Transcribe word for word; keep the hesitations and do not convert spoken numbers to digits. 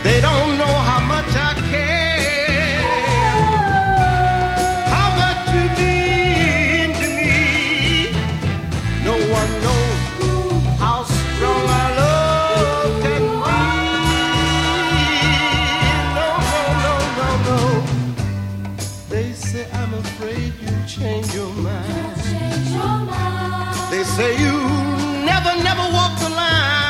They don't know how much I care, how much you mean to me. No one knows how strong our love can be. No, no, no, no, no. They say I'm afraid you'll change your mind. They say you never, never walk the line.